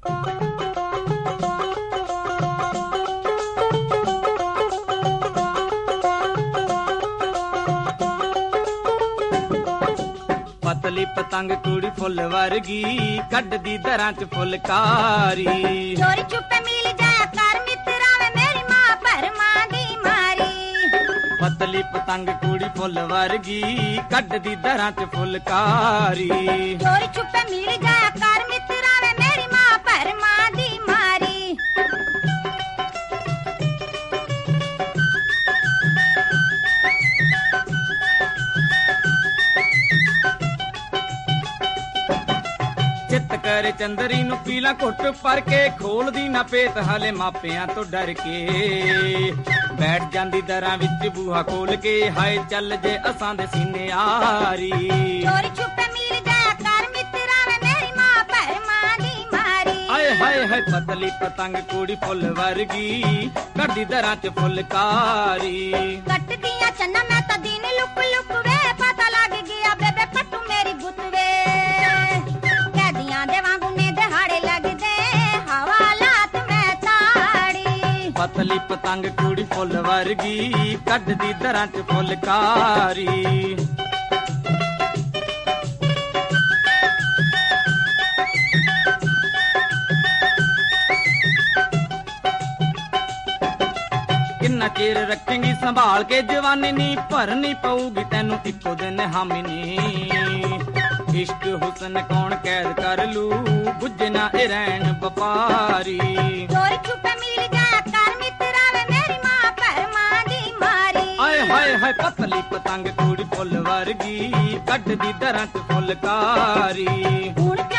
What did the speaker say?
ਪਤਲੀ ਪਤੰਗ ਕੁੜੀ ਫੁੱਲ ਵਰਗੀ ਕੱਢਦੀ ਦਰਾਂ ਚ ਫੁਲਕਾਰੀ ਚੋਰੀ ਛੁਪੇ ਮਿਲ ਜਾਇਆ ਕਰ ਮਿੱਤਰਾ ਵੇ ਮੇਰੀ ਮਾਂ ਭਰਮਾਂ ਦੀ ਮਾਰੀ ਪਤਲੀ ਪਤੰਗ ਕੁੜੀ ਫੁੱਲ ਵਰਗੀ ਕੱਢਦੀ ਦਰਾਂ ਚ ਫੁਲਕਾਰੀ ਚੋਰੀ ਛੁਪੇ ਮਿਲ ਜਾਇਆ ਕਰ ਮਿੱਤਰਾ ਵੇ ਮੇਰੀ ਮਾਂ ਭਰਮਾਂ ਦੀ ਮਾਰੀ ਚਿੱਤ ਕਰੇ ਚੰਦਰੀ ਨੂੰ ਪੀਲਾ ਘੁੱਟ ਪਰ ਕੇ ਖੋਲਦੀ ਨਾ ਪੇਤ ਹਾਲੇ ਮਾਪਿਆਂ ਤੋਂ ਡਰ ਕੇ ਬੈਠ ਜਾਂਦੀ ਦਰਾਂ ਵਿੱਚ ਬੂਹਾ ਖੋਲ ਕੇ ਹਾਏ ਚੱਲ ਜੇ ਅਸਾਂ ਦੇ ਸੀਨੇ ਆਰੀ ਚੋਰੀ ਛੁਪੇ ਮਿਲ ਜਾਇਆ ਕਰ ਮਿੱਤਰਾ ਵੇ ਮੇਰੀ ਮਾਂ ਭਰਮਾਂ ਦੀ ਮਾਰੀ ਆਏ ਹਾਏ ਹਾਏ ਪਤਲੀ ਪਤੰਗ ਕੁੜੀ ਫੁੱਲ ਵਰਗੀ ਕੱਢਦੀ ਦਰਾਂ ਚ ਫੁਲਕਾਰੀ ਕੱਟਦੀਆਂ ਚੰਨਾ ਮੈਂ ਤਾਂ ਦਿਨ ਲੁਕ ਲੁਕ ਵੇ ਪਤਾ ਲੱਗ ਗਿਆ ਬੇਬੇ ਪੱਟੂ ਮੇਰੀ ਗੁੱਤ ਵੇ ਕੈਦੀਆਂ ਦੇ ਵਾਂਗੂ ਨੇ ਦਿਹਾੜੇ ਲੱਗਦੇ ਹਵਾਲਾਤ ਮੈਂ ਤਾੜੀ ਪਤਲੀ ਪਤੰਗ ਕੁੜੀ ਫੁੱਲ ਵਰਗੀ ਕੱਢਦੀ ਦਰਾਂ ਚ ਫੁਲਕਾਰੀ ਕਿੰਨਾ ਚਿਰ ਰੱਖੇਂਗੀ ਸੰਭਾਲ ਕੇ ਜਵਾਨੀ ਨੀ ਭਰਨੀ ਪਊਗੀ ਤੈਨੂੰ ਇੱਕੋ ਦਿਨ ਹਾਮੀ ਨੀ ਇਸ਼ਕ ਹੁਸਨ ਕੌਣ ਕੈਦ ਕਰ ਲੂ ਬੁੱਝ ਨਾ ਇਹ ਰਹਿਣ ਵਪਾਰੀ ਚੋਰੀ ਛੁਪੇ ਮਿਲ ਜਾਇਆ ਕਰ ਮਿੱਤਰਾ ਵੇ ਮੇਰੀ ਮਾਂ ਭਰਮਾਂ ਦੀ ਮਾਰੀ ਆਏ ਹਾਏ ਹਾਏ ਪਤਲੀ ਪਤੰਗ ਕੁੜੀ ਫੁੱਲ ਵਰਗੀ ਕੱਢਦੀ ਦਰਾਂ ਚ ਫੁਲਕਾਰੀ ਹੁਣ